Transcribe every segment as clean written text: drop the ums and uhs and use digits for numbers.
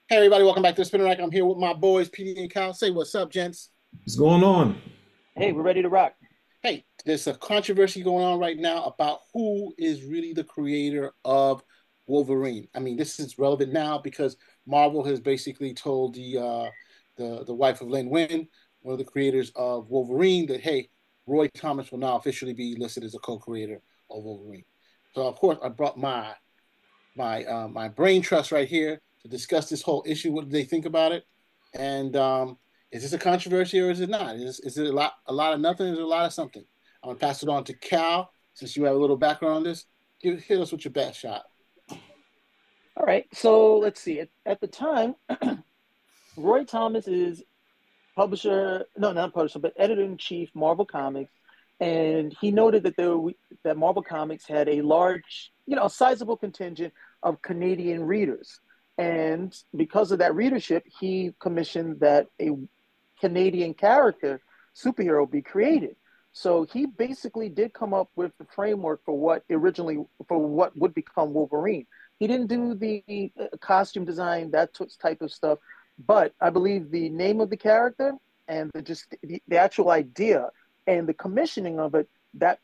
Hey everybody, welcome back to the Spinner Rack. I'm here with my boys, PD and Kyle. Say what's up, gents. What's going on? Hey, we're ready to rock. Hey, there's a controversy going on right now about who is really the creator of Wolverine. I mean, this is relevant now because Marvel has basically told the wife of Len Wein, one of the creators of Wolverine, that hey, Roy Thomas will now officially be listed as a co-creator of Wolverine. So of course, I brought my brain trust right here to discuss this whole issue. What do they think about it? And is this a controversy or is it not? Is it a lot of nothing? Is it a lot of something? I'm gonna pass it on to Cal since you have a little background on this. Hit us with your best shot. All right, so let's see. At the time, Roy Thomas is publisher, no, not publisher, but editor in chief, Marvel Comics, and he noted that Marvel Comics had a large, a sizable contingent of Canadian readers, and because of that readership, he commissioned that a Canadian character superhero be created. So he basically did come up with the framework for what would become Wolverine. He didn't do the costume design, that type of stuff, but I believe the name of the character and the actual idea and the commissioning of it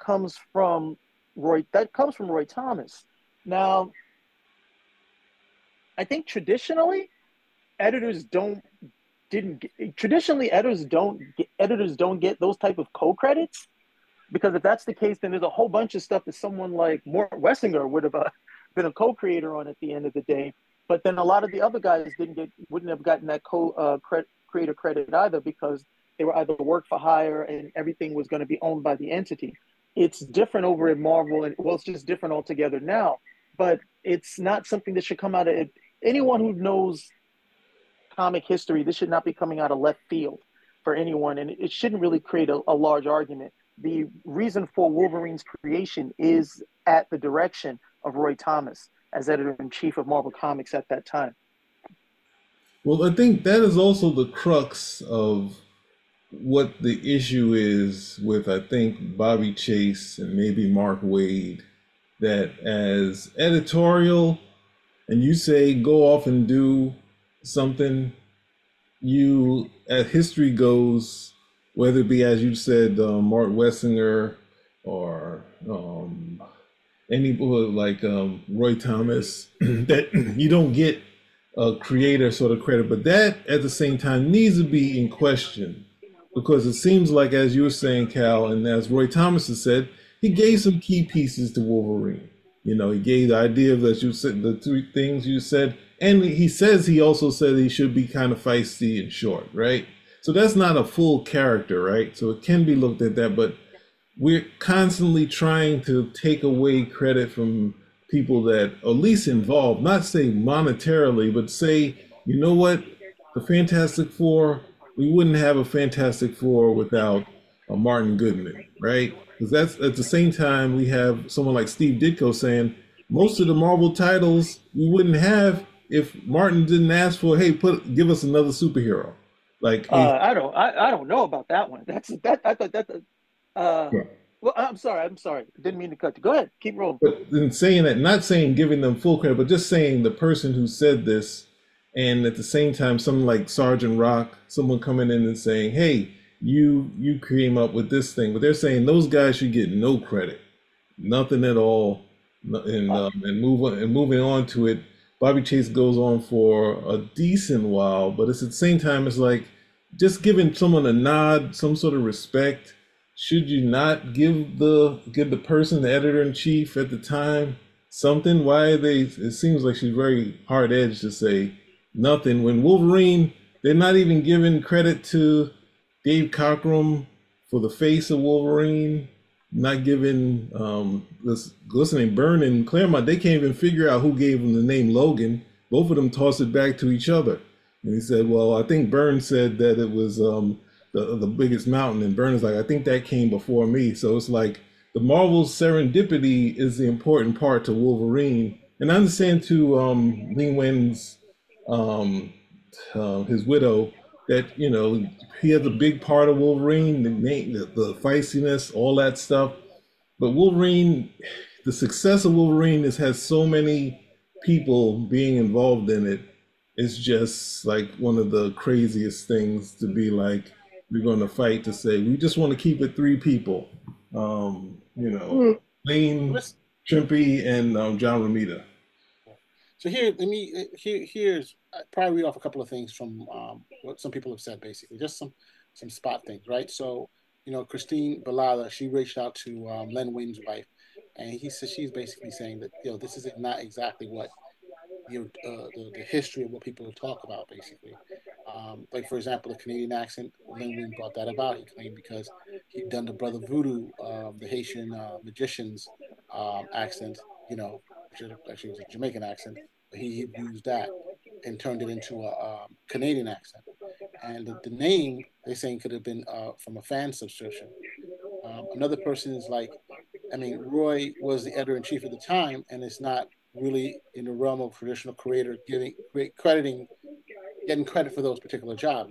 that comes from Roy Thomas. Now, I think editors don't didn't traditionally editors don't get those type of co-credits, because if that's the case, then there's a whole bunch of stuff that someone like Mort Wessinger would have been a co-creator on at the end of the day. But then a lot of the other guys wouldn't have gotten that creator credit either, because they were either work for hire and everything was going to be owned by the entity. It's different over at Marvel, and well, it's just different altogether now. But it's not something that should come out of it. Anyone who knows comic history, this should not be coming out of left field for anyone, and it shouldn't really create a large argument. The reason for Wolverine's creation is at the direction of Roy Thomas as editor in chief of Marvel Comics at that time. Well, I think that is also the crux of what the issue is with, I think, Bobby Chase and maybe Mark Waid, that as editorial, and you say go off and do something, you, as history goes, whether it be, as you said, Mort Wessinger or any like Roy Thomas, that you don't get a creator sort of credit, but that at the same time needs to be in question, because it seems like, as you were saying, Cal, and as Roy Thomas has said, he gave some key pieces to Wolverine. You know, he gave the idea of, that you said, the three things you said, and he also said he should be kind of feisty and short, right? So that's not a full character, right? So it can be looked at that, but we're constantly trying to take away credit from people that are at least involved, not say monetarily, but say, you know what, the Fantastic Four, we wouldn't have a Fantastic Four without a Martin Goodman, right? Because that's, at the same time, we have someone like Steve Ditko saying most of the Marvel titles we wouldn't have if Martin didn't ask for, hey, give us another superhero. Like, hey, I don't know about that one. That's that I thought that. Uh, well, I'm sorry. Didn't mean to cut you. Go ahead. Keep rolling. but in saying that, not saying giving them full credit, but just saying the person who said this, and at the same time, someone like Sergeant Rock, someone coming in and saying, "Hey, you came up with this thing," but they're saying those guys should get no credit, nothing at all, and moving on to it. Bobby Chase goes on for a decent while, but it's at the same time, it's like just giving someone a nod, some sort of respect. Should you not give the person, the editor in chief at the time, something? Why are they? It seems like she's very hard edged to say nothing when Wolverine. They're not even giving credit to Dave Cockrum for the face of Wolverine. Not giving listening Byrne and Claremont. They can't even figure out who gave them the name Logan. Both of them tossed it back to each other. And he said, "Well, I think Byrne said that it was the biggest mountain," and Byrne is like, "I think that came before me." So it's like the Marvel serendipity is the important part to Wolverine. And I understand too, Lee Wen's his widow, that he has a big part of Wolverine, the feistiness, all that stuff. But Wolverine, the success of Wolverine has so many people being involved in it, it's just like one of the craziest things to be like, we're going to fight to say, we just want to keep it three people. You know, Mm. Lane, Let's Trimpy, and John Romita. So here, let me here's probably read off a couple of things from what some people have said. Basically, just some spot things, right? So Christine Balada, she reached out to Len Wayne's wife, and he says she's basically saying that this is not exactly what the history of what people talk about. Basically, like for example, the Canadian accent. Len Wayne brought that about. He claimed because he'd done the Brother Voodoo, the Haitian magicians accent, which actually was a Jamaican accent, but he used that and turned it into a Canadian accent. And the name they're saying could have been from a fan subscription. Another person is like, I mean, Roy was the editor in chief at the time, and it's not really in the realm of traditional creator getting credit for those particular jobs.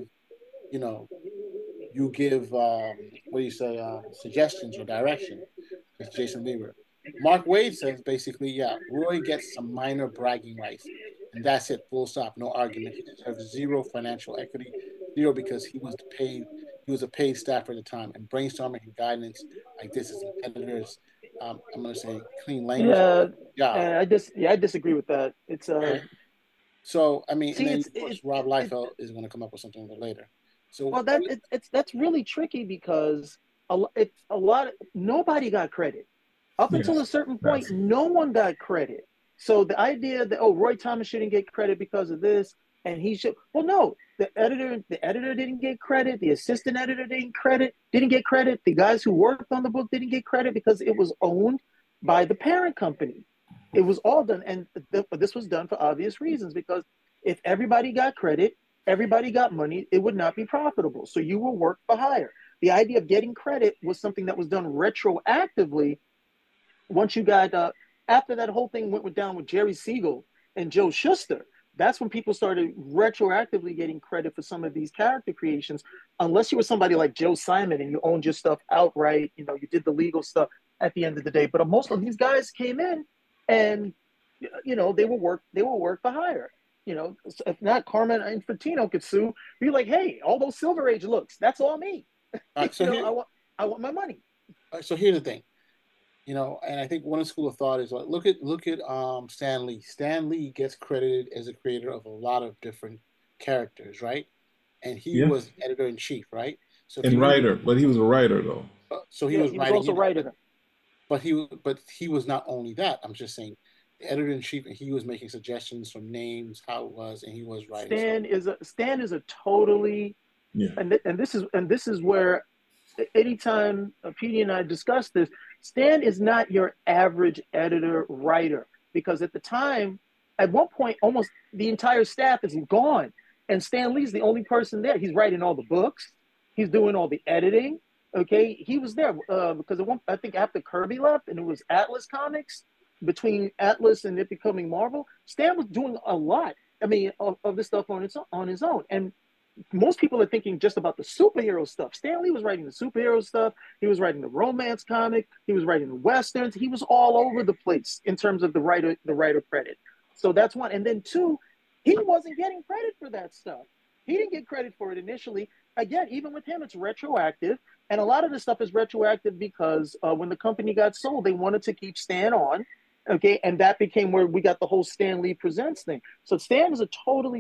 You know, you give what do you say, suggestions or direction. It's Jason Weaver. Mark Wade says basically, yeah, Roy gets some minor bragging rights, and that's it. Full stop. No argument. He deserves zero financial equity, zero because he was paid. He was a paid staffer at the time, and brainstorming and guidance like this is an editor's. I'm going to say clean language. Yeah, Job. and I disagree with that. It's Okay. So I mean, and see, then of course Rob Liefeld is going to come up with something a little later. So well, that's really tricky because it's a lot. Nobody got credit up until a Yes, certain point. that's No one got credit. So the idea that Roy Thomas shouldn't get credit because of this, and he should. Well, no, the editor didn't get credit. The assistant editor didn't get credit. The guys who worked on the book didn't get credit because it was owned by the parent company. It was all done, and this was done for obvious reasons because if everybody got credit, everybody got money, it would not be profitable. So you will work for hire. The idea of getting credit was something that was done retroactively once you got after that whole thing went down with Jerry Siegel and Joe Shuster. That's when people started retroactively getting credit for some of these character creations, unless you were somebody like Joe Simon and you owned your stuff outright. You did the legal stuff at the end of the day. But most of these guys came in, and they were work for hire. If not, Carmen Infantino could sue. Be like, hey, all those Silver Age looks, that's all me. all right, so here, I want my money. so here's the thing. And I think one school of thought is like look at Stan Lee. Stan Lee gets credited as a creator of a lot of different characters, right? And he yeah. was editor in chief, right? So if And you want writer, but he was a writer though. so he Yeah, was he was writing, also writing. but he was not only that. I'm just saying, the editor in chief, and he was making suggestions from names, how it was, and he was writing. So Stan is a totally, Yeah. and this is where anytime Petey and I discuss this, Stan is not your average editor writer because at the time, at one point, almost the entire staff is gone, and Stan Lee's the only person there. He's writing all the books, he's doing all the editing. Okay, he was there because I think after Kirby left and it was Atlas Comics, between Atlas and it becoming Marvel, Stan was doing a lot. I mean, of this stuff on his own, and most people are thinking just about the superhero stuff. Stan Lee was writing the superhero stuff. He was writing the romance comic. He was writing the westerns. He was all over the place in terms of the writer credit. So that's one. And then two, he wasn't getting credit for that stuff. He didn't get credit for it initially. Again, even with him, it's retroactive. And a lot of the stuff is retroactive because when the company got sold, they wanted to keep Stan on. Okay, and that became where we got the whole Stan Lee Presents thing. So Stan is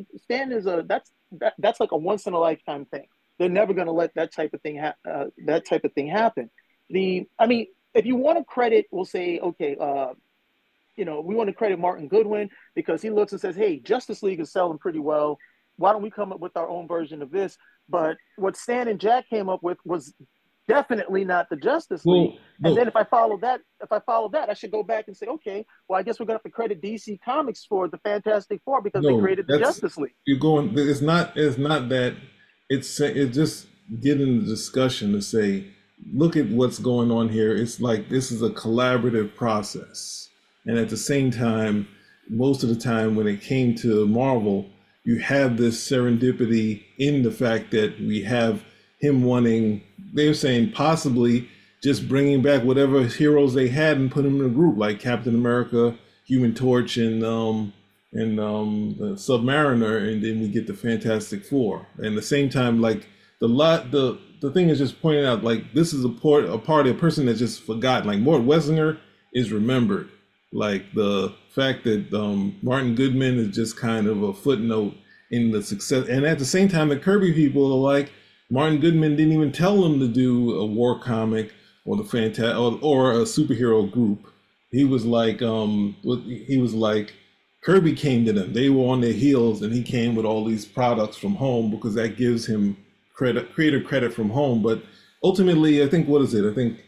that's like a once in a lifetime thing. They're never going to let that type of thing happen. If you want to credit, we'll say, okay, we want to credit Martin Goodwin because he looks and says, hey, Justice League is selling pretty well. Why don't we come up with our own version of this? But what Stan and Jack came up with was definitely not the Justice League. And then if I follow that, I should go back and say, okay, well, I guess we're going to have to credit DC Comics for the Fantastic Four because they created the Justice League. You're going. It's not that. It's just getting the discussion to say, look at what's going on here. It's like this is a collaborative process, and at the same time, most of the time when it came to Marvel, you have this serendipity in the fact that we have him wanting. They're saying possibly just bringing back whatever heroes they had and put them in a group like Captain America, Human Torch, and and the Submariner, and then we get the Fantastic Four. And at the same time, like the thing is just pointing out like this is a part of a person that's just forgotten. Like Mort Wessinger is remembered. Like the fact that Martin Goodman is just kind of a footnote in the success, and at the same time, the Kirby people are like Martin Goodman didn't even tell them to do a war comic or the or a superhero group. He was like he was like Kirby came to them. They were on their heels, and he came with all these products from home because that gives him creator credit from home. But ultimately, I think what is it? I think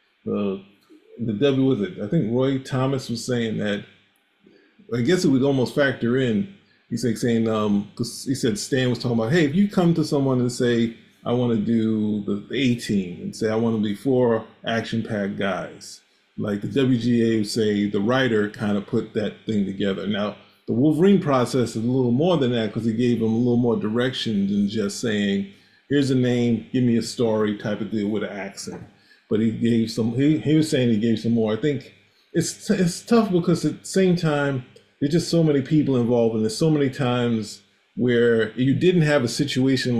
the W was it. I think Roy Thomas was saying that. I guess it would almost factor in. He's like saying because he said Stan was talking about, hey, if you come to someone and say I want to do the A team and say I want to be four action packed guys, like the WGA would say the writer kind of put that thing together. Now the Wolverine process is a little more than that because he gave him a little more direction than just saying here's a name, give me a story type of deal with an accent. But he gave some. He was saying he gave some more. I think it's tough because at the same time there's just so many people involved, and there's so many times where you didn't have a situation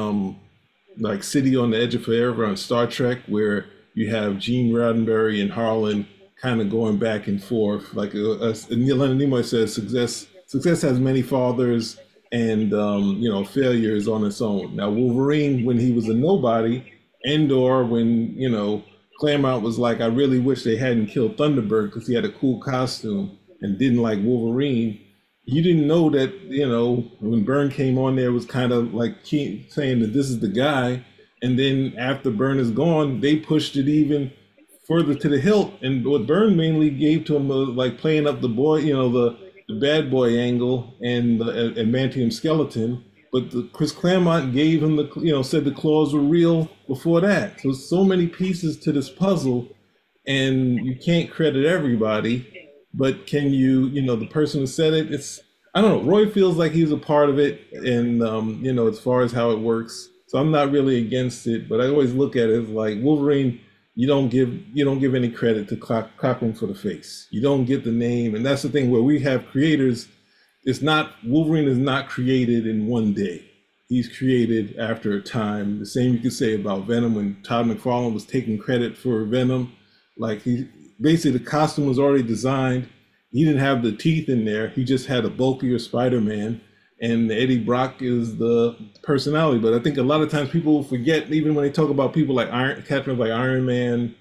like City on the Edge of Forever on Star Trek, where you have Gene Roddenberry and Harlan kind of going back and forth. Like Leonard Nimoy says, success has many fathers, and failure is on its own. Now Wolverine, when he was a nobody, Endor, when Claremont was like, I really wish they hadn't killed Thunderbird because he had a cool costume and didn't like Wolverine. You didn't know that, when Byrne came on there, it was kind of like saying that this is the guy. And then after Byrne is gone, they pushed it even further to the hilt. And what Byrne mainly gave to him was like playing up the boy, the bad boy angle and the adamantium skeleton. But Chris Claremont gave him said the claws were real before that. So many pieces to this puzzle, and you can't credit everybody. But can you, the person who said it, I don't know. Roy feels like he's a part of it, and as far as how it works. So I'm not really against it, but I always look at it as like Wolverine. You don't give any credit to Cochran for the face. You don't get the name, and that's the thing where we have creators. It's not Wolverine is not created in one day. He's created after a time. The same you could say about Venom when Todd McFarlane was taking credit for Venom. Like he basically the costume was already designed. He didn't have the teeth in there. He just had a bulkier Spider-Man. And Eddie Brock is the personality. But I think a lot of times people forget, even when they talk about people like Iron Man,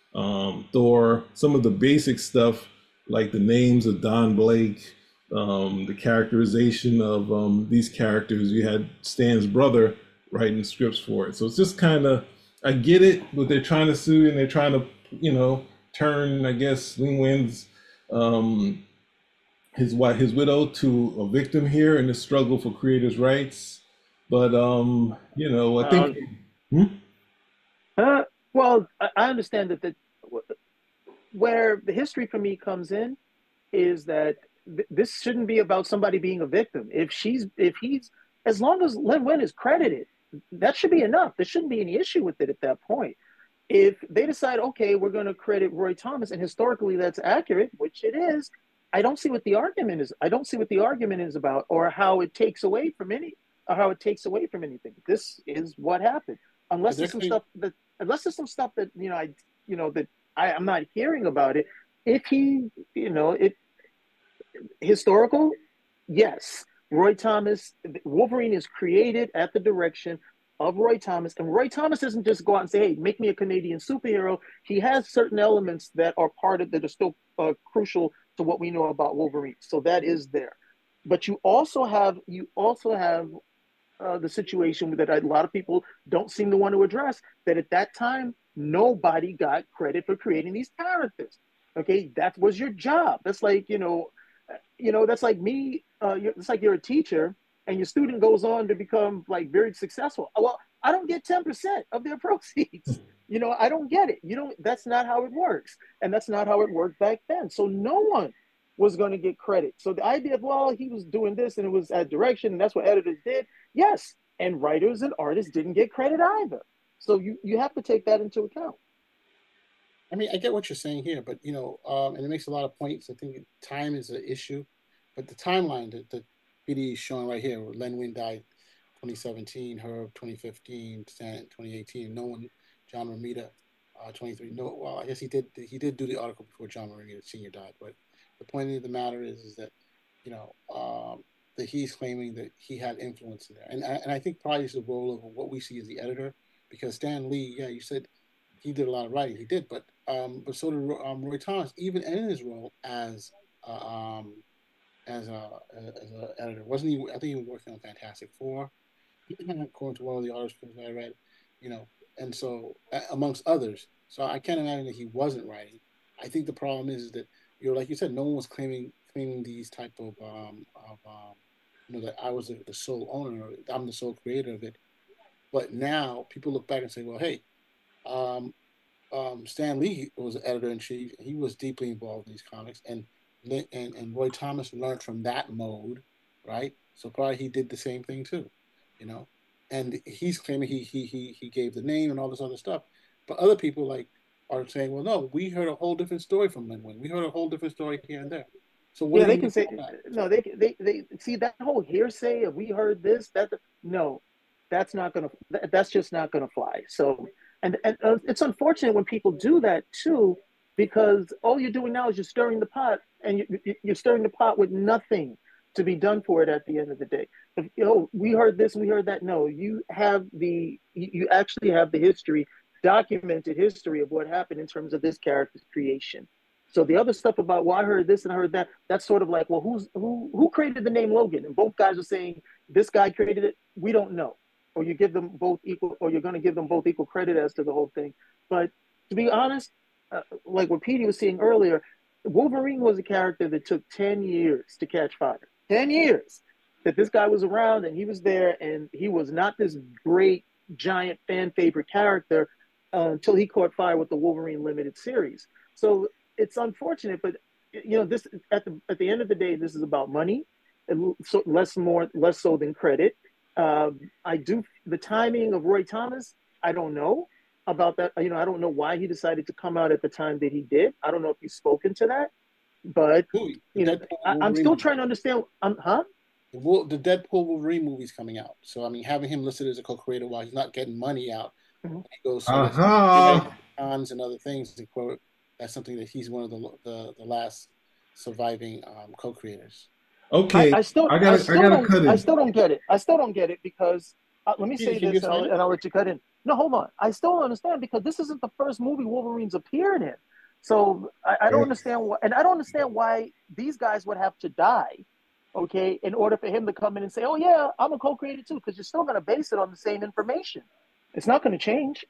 Thor, some of the basic stuff, like the names of Don Blake, the characterization of these characters. You had Stan's brother writing scripts for it. So it's just kind of, I get it, but they're trying to sue and they're trying to, turn, I guess, Ling Wen's his widow to a victim here in the struggle for creators' rights. But I think. Hmm? Well, I understand that where the history for me comes in is that this shouldn't be about somebody being a victim. If he's, as long as Len Wein is credited, that should be enough. There shouldn't be any issue with it at that point. If they decide, okay, we're going to credit Roy Thomas, and historically that's accurate, which it is, I don't see what the argument is. I don't see what the argument is about, or how it takes away from anything. This is what happened. Unless there's some stuff that I'm not hearing about it. If he, historical, yes. Roy Thomas, Wolverine is created at the direction of Roy Thomas, and Roy Thomas doesn't just go out and say, "Hey, make me a Canadian superhero." He has certain elements that are that are still crucial to what we know about Wolverine. So that is there, but you also have the situation that a lot of people don't seem to want to address. That at that time, nobody got credit for creating these characters. Okay, that was your job. That's like that's like me. It's like you're a teacher and your student goes on to become like very successful. Well, I don't get 10% of their proceeds. I don't get it. That's not how it works. And that's not how it worked back then. So no one was going to get credit. So the idea of, well, he was doing this and it was at direction and that's what editors did. Yes. And writers and artists didn't get credit either. So you have to take that into account. I mean, I get what you're saying here, but and it makes a lot of points. I think time is an issue. but the timeline that PD is showing right here, where Len Wein died 2017, Herb 2015, Stan 2018, no one, John Romita 23. No, well, I guess he did do the article before John Romita Sr. died, but the point of the matter is that that he's claiming that he had influence in there, and I think probably it's the role of what we see as the editor, because Stan Lee, yeah, you said he did a lot of writing, he did, but so did Roy Thomas, even in his role as a editor, wasn't he? I think he was working on Fantastic Four, according to one of the articles I read, and so amongst others. So I can't imagine that he wasn't writing. I think the problem is that like you said, no one was claiming these type of that I was the sole owner, I'm the sole creator of it. But now people look back and say, well, hey, Stan Lee was the editor in chief. He was deeply involved in these comics, and Roy Thomas learned from that mode, right? So probably he did the same thing too, And he's claiming he gave the name and all this other stuff, but other people are saying, well, no, we heard a whole different story from Len Wein. We heard a whole different story here and there. So what they can say no. They see that whole hearsay of we heard this no, that's just not gonna fly. So and it's unfortunate when people do that too, because all you're doing now is you're stirring the pot, and you're stirring the pot with nothing to be done for it at the end of the day. If, we heard this and we heard that. No, you actually have the history, documented history of what happened in terms of this character's creation. So the other stuff about, well, I heard this and I heard that, that's sort of like, well, who created the name Logan? And both guys are saying this guy created it. We don't know. Or you give them both equal, or you're going to give them both equal credit as to the whole thing. But to be honest, like what Petey was saying earlier, Wolverine was a character that took 10 years to catch fire. 10 years that this guy was around and he was there, and he was not this great, giant fan favorite character until he caught fire with the Wolverine Limited series. So it's unfortunate, but this at the end of the day, this is about money, and so less so than credit. The timing of Roy Thomas, I don't know about that. I don't know why he decided to come out at the time that he did. I don't know if you've spoken to that, but I'm still trying to understand. The Deadpool Wolverine movie's coming out, so I mean, having him listed as a co-creator while he's not getting money out, he goes cons and other things. That's something that he's one of the last surviving co-creators. Okay, I still don't get it. I still don't get it because let me say this, and I'll let you cut in. No, hold on. I still don't understand, because this isn't the first movie Wolverine's appeared in. So I don't understand why, and I don't understand why these guys would have to die, okay, in order for him to come in and say, oh yeah, I'm a co-creator too, because you're still going to base it on the same information. It's not going to change.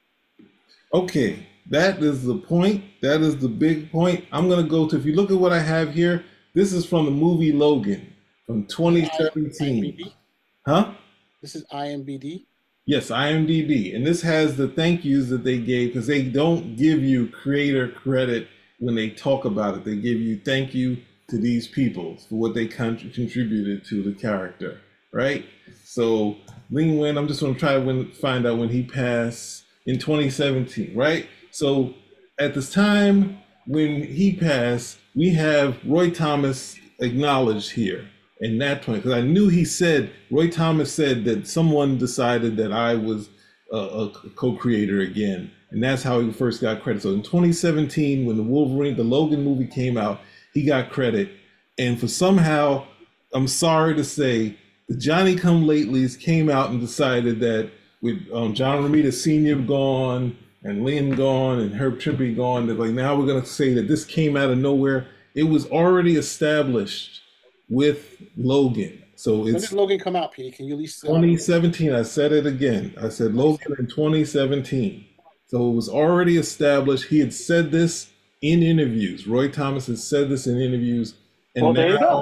Okay, that is the point. That is the big point. I'm going to go to, if you look at what I have here, this is from the movie Logan from 2017. Huh? This is IMDb? Yes, IMDb. And this has the thank yous that they gave, because they don't give you creator credit when they talk about it. They give you thank you to these people for what they contributed to the character, right? So Len Wein, I'm just going to try to find out when he passed in 2017, right? So at this time when he passed, we have Roy Thomas acknowledged here in that point, because I knew Roy Thomas said that someone decided that I was a co-creator again, and that's how he first got credit. So in 2017, when the Logan movie came out, he got credit, and for somehow, I'm sorry to say, the Johnny Come Latelys came out and decided that with John Romita Sr. gone and Lynn gone and Herb Trimpe gone, that now we're going to say that this came out of nowhere. It was already established with Logan. So when did Logan come out, Petey? Can you at least 2017? I said it again. I said Logan in 2017. So it was already established. He had said this in interviews. Roy Thomas has said this in interviews. And now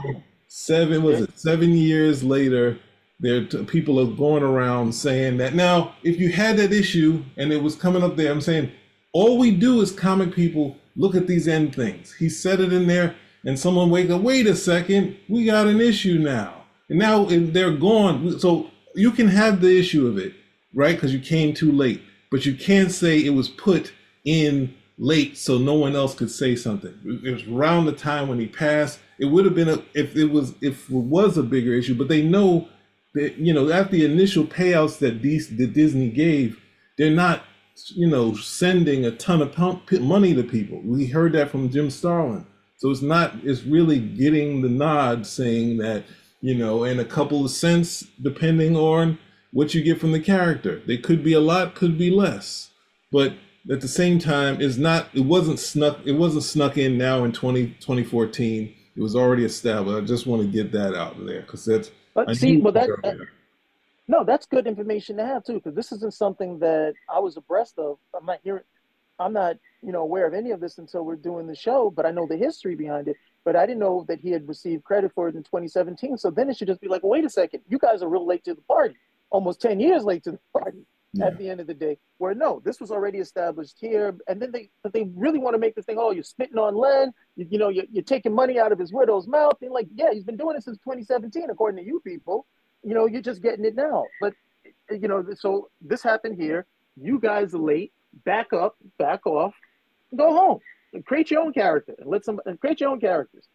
7 years later, people are going around saying that. Now, if you had that issue and it was coming up there, I'm saying all we do as comic people look at these end things. He said it in there, and someone wake up, wait a second, we got an issue now. And now they're gone. So you can have the issue of it, right? Because you came too late. But you can't say it was put in late so no one else could say something. It was around the time when he passed. it would have been if it was a bigger issue. But they know that, after the initial payouts that Disney gave, they're not, sending a ton of money to people. We heard that from Jim Starlin. So it's really getting the nod, saying that, and a couple of cents depending on what you get from the character. They could be a lot, could be less, but at the same time, it wasn't snuck in now in 2014. It was already established. I just want to get that out there because that's. But see, well, no, that's good information to have too, because this isn't something that I was abreast of. I'm not, aware of any of this until we're doing the show, but I know the history behind it. But I didn't know that he had received credit for it in 2017. So then it should just be like, well, wait a second, you guys are real late to the party, almost 10 years late to the party. Yeah. At the end of the day, where no, this was already established here, and then they really want to make this thing. Oh, you're spitting on Len. You're taking money out of his widow's mouth. They're like, yeah, he's been doing it since 2017, according to you people. You're just getting it now. But so this happened here. You guys are late. Back up, back off, go home, and create your own character, and create your own characters.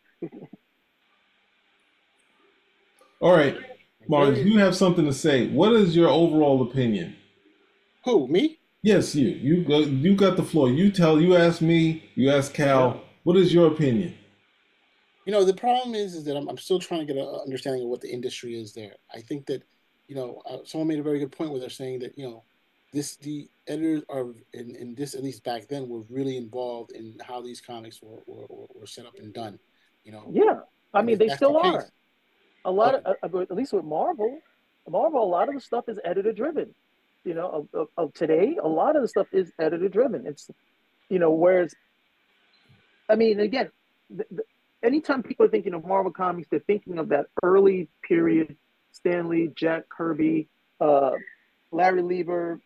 All right, Mars, you have something to say. What is your overall opinion? Who, me? Yes, you. You got the floor. You ask me, you ask Cal. Yeah. What is your opinion? The problem is that I'm still trying to get an understanding of what the industry is there. I think that, someone made a very good point where they're saying that, the editors are in this, at least back then, were really involved in how these comics were set up and done. Yeah, I mean, they still are. A lot of, at least with Marvel, a lot of the stuff is editor driven. Of today, a lot of the stuff is editor driven. It's, whereas, I mean, again, anytime people are thinking of Marvel Comics, they're thinking of that early period, Stan Lee, Jack Kirby, Larry Lieber,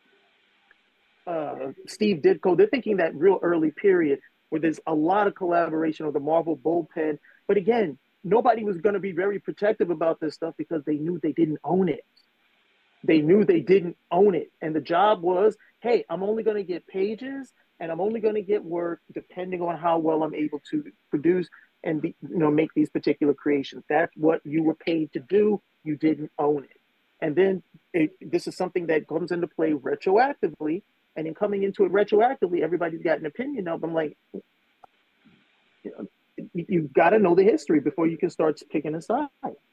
Steve Ditko. They're thinking that real early period where there's a lot of collaboration of the Marvel bullpen. But again, nobody was going to be very protective about this stuff because they knew they didn't own it. They knew they didn't own it. And the job was, hey, I'm only going to get pages and I'm only going to get work depending on how well I'm able to produce and make these particular creations. That's what you were paid to do. You didn't own it. And then this is something that comes into play retroactively. And in coming into it retroactively, everybody's got an opinion of. I'm like, you've got to know the history before you can start picking a side.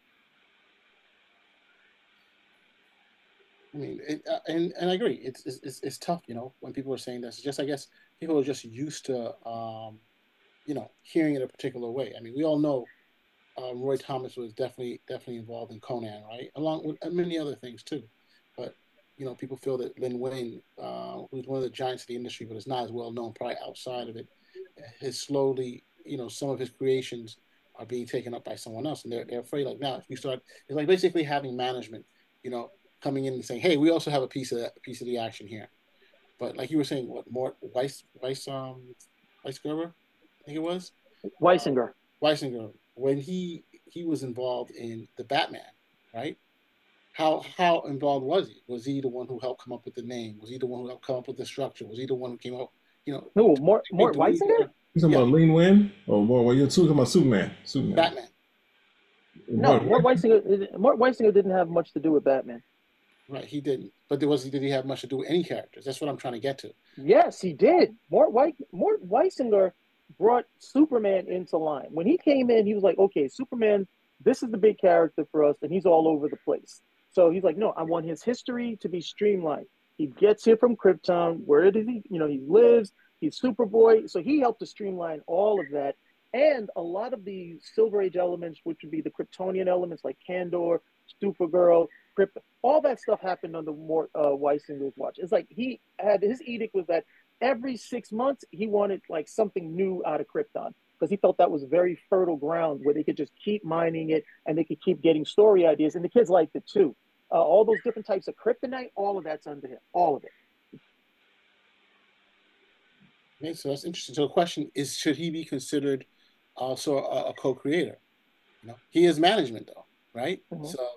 I mean, and I agree. It's tough, when people are saying this. It's just, I guess, people are just used to, hearing it a particular way. I mean, we all know Roy Thomas was definitely involved in Conan, right? Along with many other things too. But people feel that Lin Wayne, who's one of the giants of the industry, but is not as well known probably outside of it, has slowly, some of his creations are being taken up by someone else, and they're afraid. Like now, if you start, it's like basically having management, coming in and saying, "Hey, we also have a piece of the action here." But like you were saying, what more Weisgerber, I think it was Weisinger. When he was involved in the Batman, right? How involved was he? Was he the one who helped come up with the name? Was he the one who helped come up with the structure? Was he the one who came up? No, Mort Weisinger. You talking about Lin Wayne, or more? You're talking about Superman? Batman. No, Mort Weisinger didn't have much to do with Batman. Right, he didn't. But did he have much to do with any characters? That's what I'm trying to get to. Yes, he did. Mort Weisinger brought Superman into line. When he came in, he was like, okay, Superman, this is the big character for us, and he's all over the place. So he's like, no, I want his history to be streamlined. He gets here from Krypton. Where does he, he lives. He's Superboy. So he helped to streamline all of that. And a lot of the Silver Age elements, which would be the Kryptonian elements like Kandor, Supergirl, Krypton, all that stuff happened under Mort Weisinger's watch. It's like he had, his edict was that every 6 months he wanted like something new out of Krypton because he felt that was very fertile ground where they could just keep mining it and they could keep getting story ideas. And the kids liked it too. All those different types of kryptonite, all of that's under him, all of it. Okay, so that's interesting. So the question is, should he be considered also a co-creator? He is management though, right? Mm-hmm. So,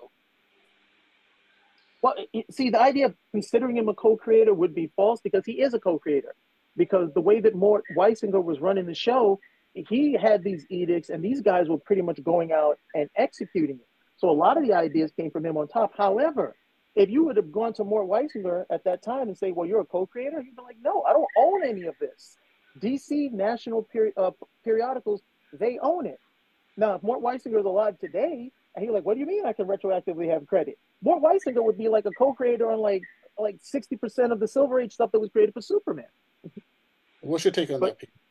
well, see, the idea of considering him a co-creator would be false because he is a co-creator. Because the way that Mort Weisinger was running the show, he had these edicts, and these guys were pretty much going out and executing it. So a lot of the ideas came from him on top. However, if you would have gone to Mort Weisinger at that time and say, well, you're a co-creator, he'd be like, no, I don't own any of this. DC National Periodicals, they own it. Now, if Mort Weisinger is alive today, and he's like, what do you mean I can retroactively have credit? Mort Weisinger would be like a co-creator on like 60% of the Silver Age stuff that was created for Superman. What's your take on that, Pete?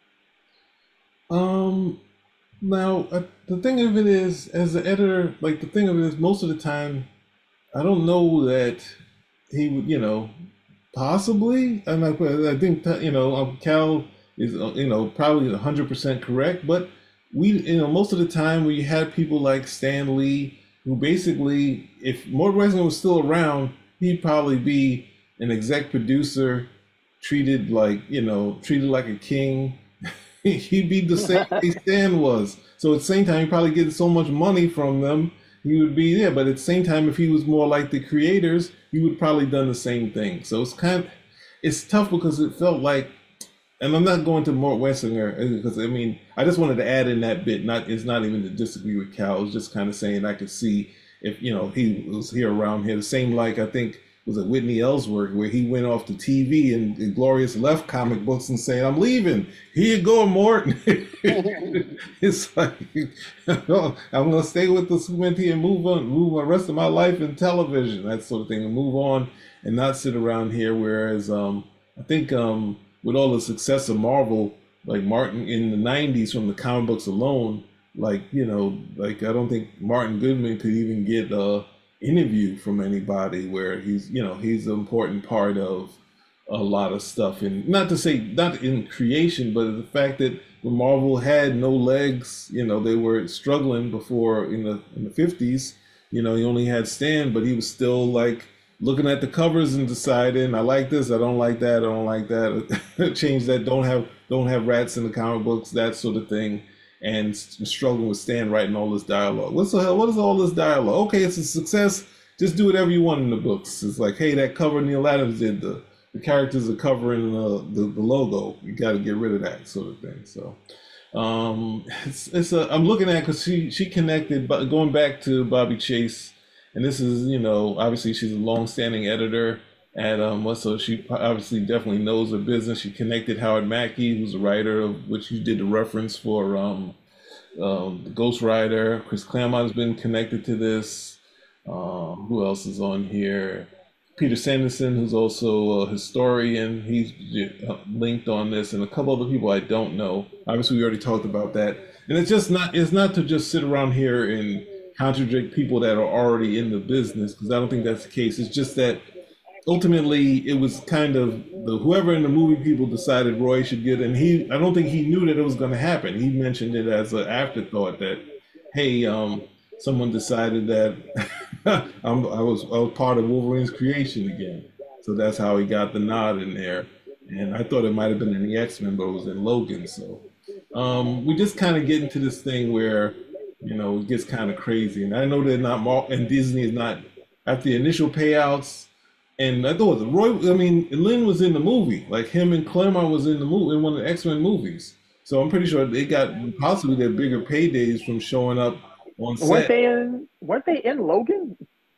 Now, the thing of it is, as an editor, like the thing of it is, most of the time, I don't know that he would, possibly. And I think that, Cal is, probably 100% correct. But most of the time, we had people like Stan Lee, who basically, if Mort Weisinger was still around, he'd probably be an exec producer, treated like a king. He'd be the same way Stan was. So at the same time, he probably getting so much money from them, he would be there. But at the same time, if he was more like the creators, he would probably done the same thing. So it's tough because it felt like, and I'm not going to Mort Weisinger because I just wanted to add in that bit. It's not even to disagree with Cal. It's just kind of saying I could see if he was here around here. The same like I think was it Whitney Ellsworth, where he went off to TV and Glorious left comic books and saying, I'm leaving. Here you go, Mort. It's like, I'm going to stay with the Squinty and move the rest of my life in television, that sort of thing, and move on and not sit around here. Whereas I think with all the success of Marvel, like Martin in the 90s from the comic books alone, I don't think Martin Goodman could even get interview from anybody where he's an important part of a lot of stuff, and not in creation, but the fact that when Marvel had no legs, they were struggling before in the 50s. He only had Stan, but he was still like looking at the covers and deciding, I like this, I don't like that, I don't like that, change that, don't have rats in the comic books, that sort of thing. And struggling with Stan writing all this dialogue. What the hell? What is all this dialogue? Okay, it's a success. Just do whatever you want in the books. It's like, hey, that cover Neil Adams did, the characters are covering the logo. You got to get rid of that sort of thing. So, I'm looking at because she connected, but going back to Bobby Chase, and this is obviously she's a long-standing editor. And so she obviously definitely knows her business. She connected Howard Mackie, who's a writer of which you did the reference for Ghost Rider. Chris Claremont has been connected to this. Who else is on here? Peter Sanderson, who's also a historian. He's linked on this, and a couple other people I don't know. Obviously, we already talked about that. And it's not to just sit around here and contradict people that are already in the business, because I don't think that's the case. It's just that ultimately, it was kind of whoever in the movie people decided Roy should get, and I don't think he knew that it was going to happen. He mentioned it as an afterthought that, hey, someone decided that I was part of Wolverine's creation again. So that's how he got the nod in there. And I thought it might have been in the X-Men, but it was in Logan. So we just kind of get into this thing where, it gets kind of crazy. And I know they're not, and Disney is not, after the initial payouts. And I thought Lynn was in the movie. Like him and Claremont was in the movie in one of the X-Men movies. So I'm pretty sure they got possibly their bigger paydays from showing up on set. Weren't they in Logan?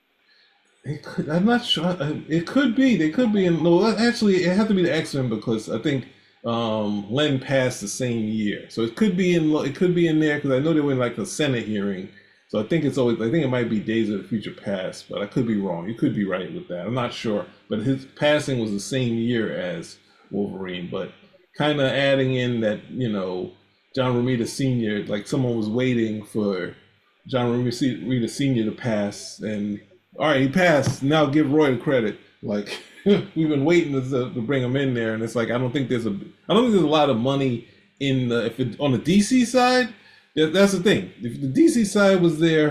I'm not sure. It could be. They could be in. No, actually, it had to be the X-Men because I think Len passed the same year. So it could be in. It could be in there because I know they were in like a Senate hearing. So I think it might be Days of the Future Past, but I could be wrong. You could be right with that. I'm not sure. But his passing was the same year as Wolverine, but kind of adding in that, John Romita Sr., like someone was waiting for John Romita Sr. to pass. And all right, he passed. Now give Roy the credit. Like we've been waiting to bring him in there. And it's like, I don't think there's a lot of money on the DC side. That's the thing. If the DC side was there,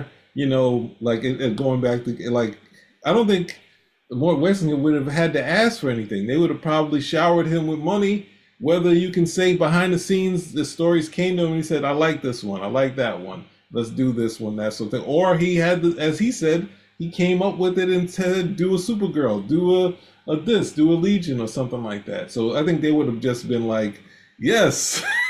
going back to I don't think Mort Weisinger would have had to ask for anything. They would have probably showered him with money. Whether you can say behind the scenes the stories came to him and he said, "I like this one, I like that one. Let's do this one, that sort of thing." Or he had, as he said, he came up with it and said, "Do a Supergirl, do a Legion or something like that." So I think they would have just been like, "Yes."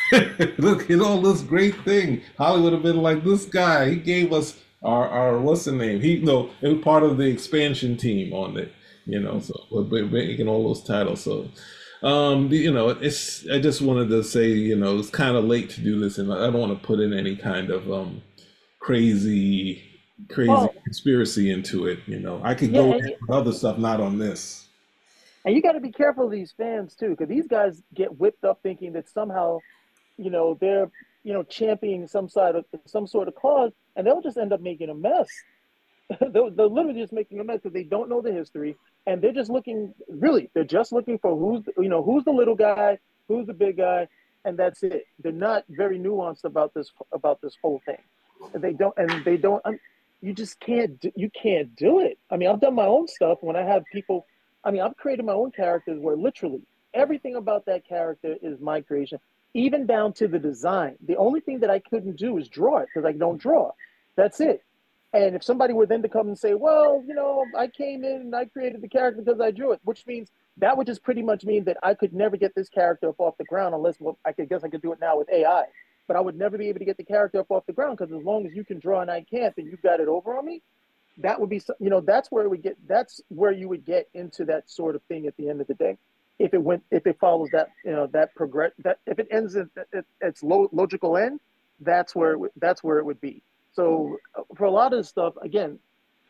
Look at all this great thing. Hollywood have been like, this guy, he gave us our what's the name? He no, it was part of the expansion team on it, so we're making all those titles. So it's I just wanted to say, it's kind of late to do this, and I don't want to put in any kind of crazy Well, conspiracy into it. I could yeah, go in with other stuff, not on this. and you got to be careful of these fans too, because these guys get whipped up thinking that somehow, they're championing some sort of cause, and they'll just end up making a mess. They're literally just making a mess because they don't know the history, and they're just looking. Really, they're just looking for who's the little guy, who's the big guy, and that's it. They're not very nuanced about this whole thing. They don't. You just you can't do it. I mean, I've done my own stuff when I have people. I mean, I've created my own characters where literally everything about that character is my creation, even down to the design. The only thing that I couldn't do is draw it because I don't draw. That's it. And if somebody were then to come and say, well, I came in and I created the character because I drew it, which means that would just pretty much mean that I could never get this character up off the ground unless, well, I guess I could do it now with AI. But I would never be able to get the character up off the ground because as long as you can draw and I can't, then you've got it over on me. That would be, that's where that's where you would get into that sort of thing at the end of the day. If it follows that, if it ends at its logical end, that's where it would be. So for a lot of this stuff, again,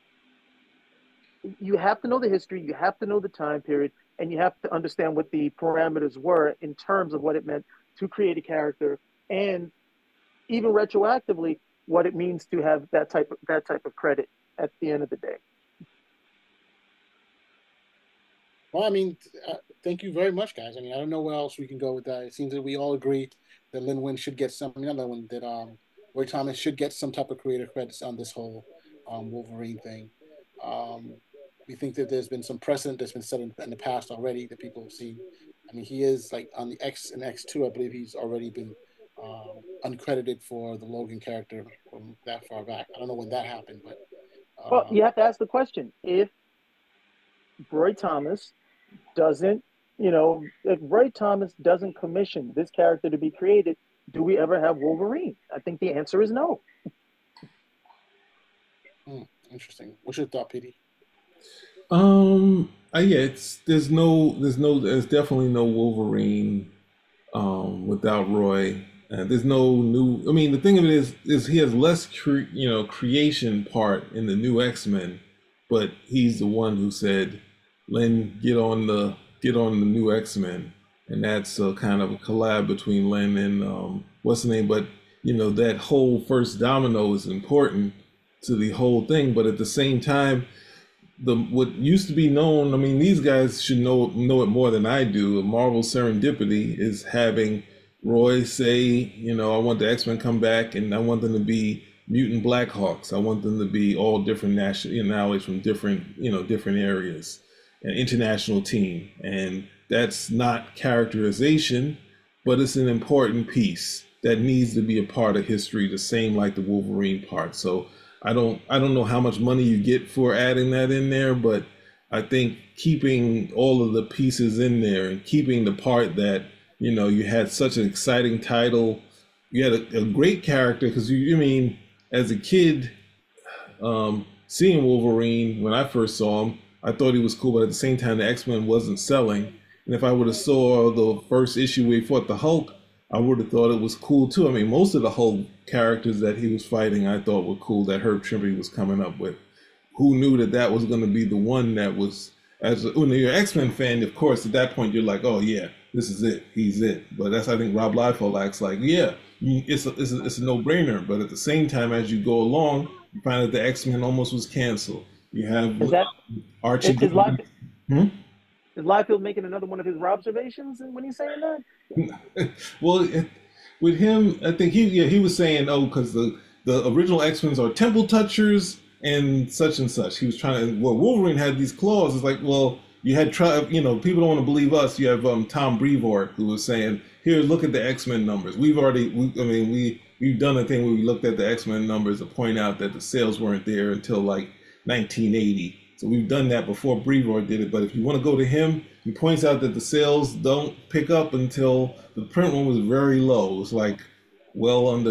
you have to know the history, you have to know the time period, and you have to understand what the parameters were in terms of what it meant to create a character, and even retroactively, what it means to have that type of credit at the end of the day. Well, I mean, thank you very much, guys. I mean, I don't know where else we can go with that. It seems that we all agree that Lin Win should get some. Not Lin Win, that Roy Thomas should get some type of creator credits on this whole Wolverine thing. We think that there's been some precedent that's been set in the past already that people have seen. I mean, he is like on the X and X2. I believe he's already been uncredited for the Logan character from that far back. I don't know when that happened, but Well, you have to ask the question: if Roy Thomas doesn't, if Roy Thomas doesn't commission this character to be created, do we ever have Wolverine? I think the answer is no. Interesting. What's your thought, PD? Yeah, there's definitely no Wolverine without Roy. There's no new. I mean, the thing of it is he has less creation part in the new X-Men, but he's the one who said, "Len, get on the new X-Men," and that's a kind of a collab between Len and what's the name. But that whole first domino is important to the whole thing. But at the same time, what used to be known, I mean, these guys should know it more than I do. Marvel serendipity is having Roy say, I want the X-Men come back, and I want them to be mutant Blackhawks. I want them to be all different nationalities from different areas, an international team. And that's not characterization, but it's an important piece that needs to be a part of history, the same like the Wolverine part. So I don't know how much money you get for adding that in there, but I think keeping all of the pieces in there and keeping the part that, you had such an exciting title, you had a great character, because as a kid, seeing Wolverine, when I first saw him, I thought he was cool, but at the same time, the X-Men wasn't selling. And if I would have saw the first issue where he fought the Hulk, I would have thought it was cool too. I mean, most of the Hulk characters that he was fighting, I thought were cool, that Herb Trimpe was coming up with. Who knew that was going to be the one that was, when you're an X-Men fan, of course, at that point, you're like, oh yeah, this is it, he's it. But that's, I think Rob Liefeld acts like, yeah, it's a no-brainer. But at the same time, as you go along, you find that the X-Men almost was canceled. You have Archie. Is Liefeld making another one of his observations when he's saying that? Well, with him, I think he was saying, because the original X-Men are temple touchers and such and such. He was trying to. Well, Wolverine had these claws. It's like, well, you had people don't want to believe us. You have Tom Brevoort who was saying, here, look at the X-Men numbers. We've done a thing where we looked at the X-Men numbers to point out that the sales weren't there until like 1980. So we've done that before. Brevoort did it, but if you want to go to him, he points out that the sales don't pick up until the print one was very low. It was like well under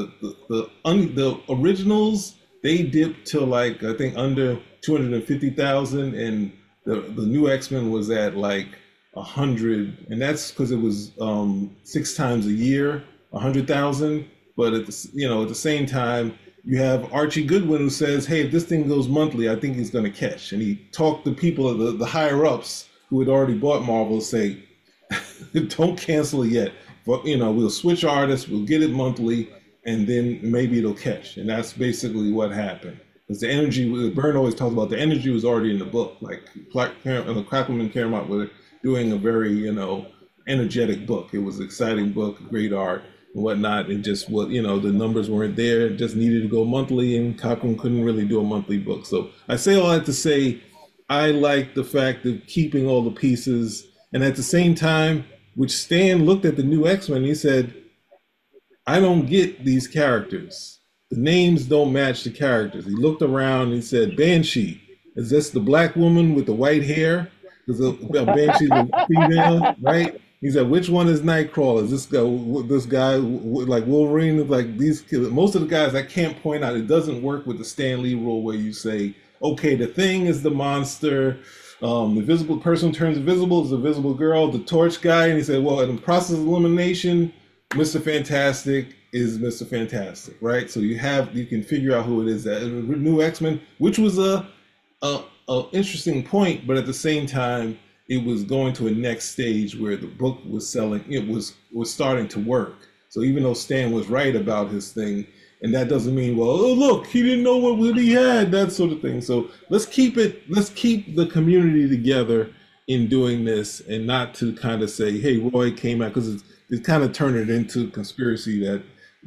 the originals. They dipped to like I think under 250,000, and the new X Men was at like 100, and that's because it was 6 times a year, 100,000. But at at the same time, you have Archie Goodwin who says, "Hey, if this thing goes monthly, I think he's going to catch." And he talked to people of the higher ups who had already bought Marvel, say, "Don't cancel it yet. But we'll switch artists, we'll get it monthly, and then maybe it'll catch." And that's basically what happened. Because the energy, Byrne always talks about the energy was already in the book. Like Clarkman and Claremont were doing a very energetic book. It was an exciting book, great art and whatnot, and just the numbers weren't there. It just needed to go monthly, and Cochran couldn't really do a monthly book. So I say all that to say, I like the fact of keeping all the pieces, and at the same time, which Stan looked at the new X-Men, he said, "I don't get these characters. The names don't match the characters." He looked around and he said, "Banshee, is this the black woman with the white hair? Because Banshee's a female, right?" He said, "Which one is Nightcrawler? Is this guy like Wolverine? Like these, most of the guys I can't point out. It doesn't work with the Stan Lee rule where you say, okay, the Thing is the monster, the visible person turns invisible is the Visible Girl, the Torch guy." And he said, "Well, in the process of elimination, Mr. Fantastic is Mr. Fantastic, right?" So you can figure out who it is. That new X-Men, which was a interesting point, but at the same time, it was going to a next stage where the book was selling. It was starting to work. So even though Stan was right about his thing, and that doesn't mean, well, oh look, he didn't know what he had, that sort of thing. So let's keep the community together in doing this, and not to kind of say, hey, Roy came out, because it kind of turned it into conspiracy that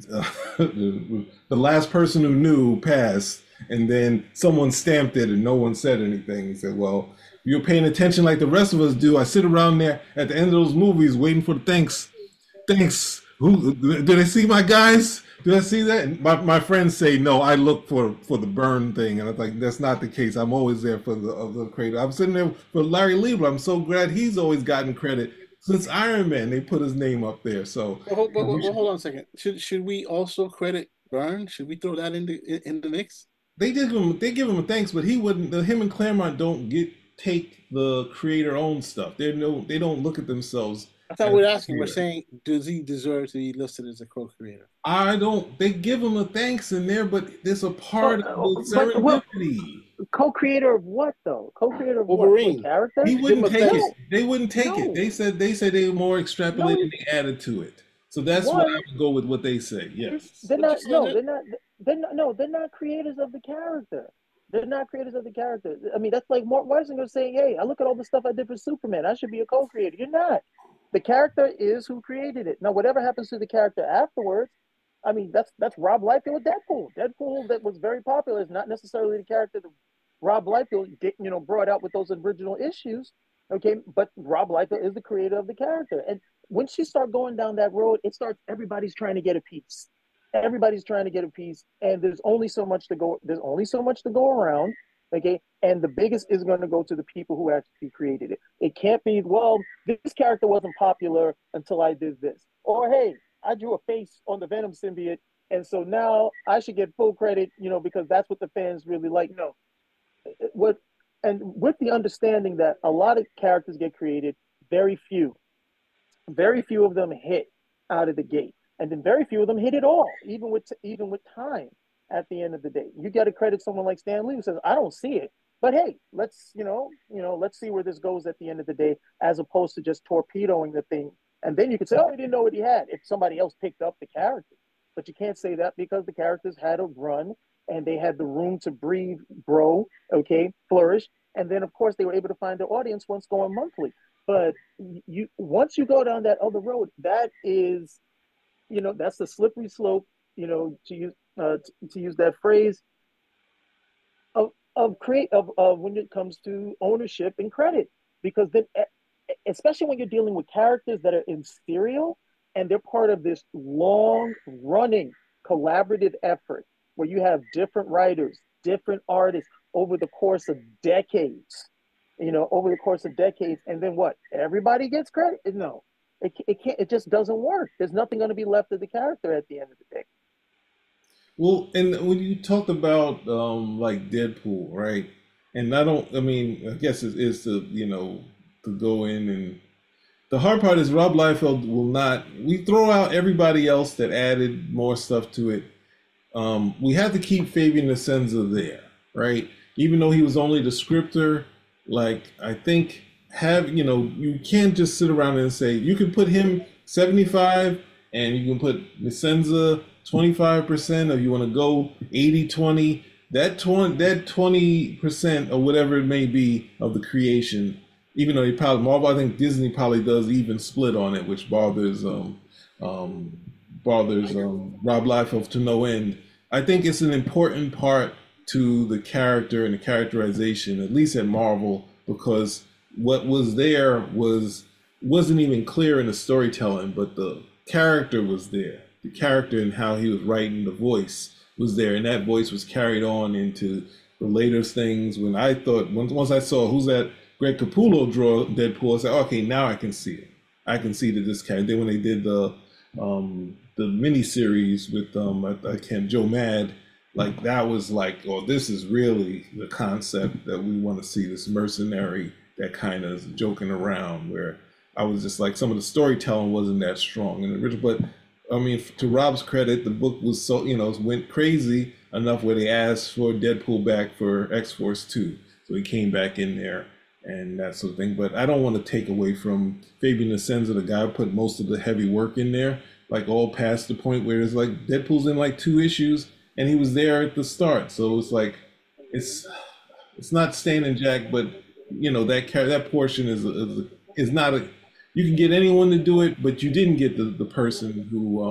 the last person who knew passed, and then someone stamped it and no one said anything. He said, well, you're paying attention like the rest of us do. I sit around there at the end of those movies waiting for the thanks. Who did I see my guys? Did I see that? And my friends say no. I look for the Byrne thing, and I'm like, that's not the case. I'm always there for the creator. I'm sitting there for Larry Lieber. I'm so glad he's always gotten credit since Iron Man. They put his name up there. So hold on a second. Should we also credit Byrne? Should we throw that in the mix? They give him a thanks, but he wouldn't. Him and Claremont don't take the creator owned stuff. They don't look at themselves. I thought we're asking. We're saying, does he deserve to be listed as a co-creator? I don't. They give him a thanks in there, but there's a part of the serendipity. Co-creator of what though? Co-creator of Wolverine. What character? He wouldn't take it. They wouldn't take it. They said they were more extrapolated. They added to it. So that's why I would go with what they say. Yes. They're not. No, they're not. They're not creators of the character. They're not creators of the character. I mean, that's like Mort Weisinger saying, "Hey, I look at all the stuff I did for Superman. I should be a co-creator." You're not. The character is who created it. Now, whatever happens to the character afterwards, I mean, that's Rob Liefeld with Deadpool. Deadpool that was very popular is not necessarily the character that Rob Liefeld brought out with those original issues. Okay, but Rob Liefeld is the creator of the character. And once you start going down that road, everybody's trying to get a piece. Everybody's trying to get a piece, and there's only so much to go. There's only so much to go around. Okay, and the biggest is going to go to the people who actually created it. It can't be, well, this character wasn't popular until I did this, or hey, I drew a face on the Venom symbiote, and so now I should get full credit, because that's what the fans really like. No, with the understanding that a lot of characters get created, very few of them hit out of the gate. And then very few of them hit it all, even with time. At the end of the day, you got to credit someone like Stan Lee who says, "I don't see it, but hey, let's let's see where this goes at the end of the day," as opposed to just torpedoing the thing. And then you could say, "Oh, he didn't know what he had," if somebody else picked up the character. But you can't say that because the characters had a run and they had the room to breathe, grow, flourish, and then of course they were able to find their audience once going monthly. But once you go down that other road, that is. That's the slippery slope, to use that phrase of when it comes to ownership and credit, because then, especially when you're dealing with characters that are in serial and they're part of this long running collaborative effort where you have different writers, different artists over the course of decades. Over the course of decades, and then what? Everybody gets credit? No, it can't. It just doesn't work. There's nothing going to be left of the character at the end of the day. Well, and when you talk about like Deadpool, right? And I don't, I mean, I guess it is to, to go in and the hard part is Rob Liefeld will not, we throw out everybody else that added more stuff to it. We have to keep Fabian Nicieza there, right? Even though he was only the scripter, like I think you can't just sit around and say you can put him 75 and you can put Nicieza 25%, or you want to go 80-20. That 20% or whatever it may be of the creation, even though Marvel, I think Disney probably does even split on it, which bothers Rob Liefeld to no end. I think it's an important part to the character and the characterization, at least at Marvel, because what was there wasn't even clear in the storytelling, but the character was there. The character and how he was writing the voice was there, and that voice was carried on into the later things. When I thought, once I saw who's that Greg Capullo draw Deadpool, I said, okay, now I can see it. I can see that this character. Then when they did the miniseries with Joe Mad, like that was like, oh, this is really the concept that we want to see. This mercenary that kind of is joking around. Where I was just like, some of the storytelling wasn't that strong in the original, but I mean, to Rob's credit, the book was so, went crazy enough where they asked for Deadpool back for X-Force 2. So he came back in there and that sort of thing. But I don't want to take away from Fabian Nicieza, the guy who put most of the heavy work in there, like all past the point where it's like Deadpool's in like 2 issues and he was there at the start. So it's like, it's not Stan and Jack, but that portion is not a, you can get anyone to do it, but you didn't get the person who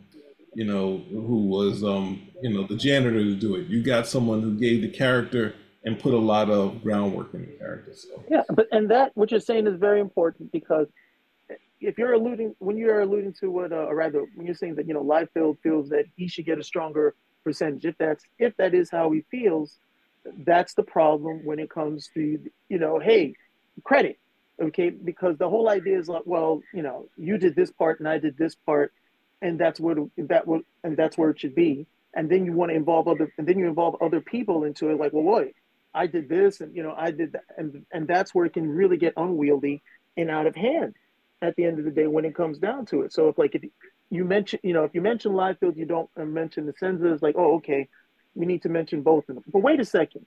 who was the janitor to do it. You got someone who gave the character and put a lot of groundwork in the character. So. Yeah, and that what you're saying is very important, because if you're alluding to what, or rather, when you're saying that Liefeld feels that he should get a stronger percentage, if that is how he feels, that's the problem when it comes to hey, credit. Okay, because the whole idea is like, well, you did this part and I did this part, and that's where it should be. And then you want to involve other people into it, like, well, wait, I did this, and I did that, and that's where it can really get unwieldy and out of hand at the end of the day when it comes down to it. So if you mention Liefeld, you don't mention Nicieza, it's like, oh, okay, we need to mention both of them. But wait a second,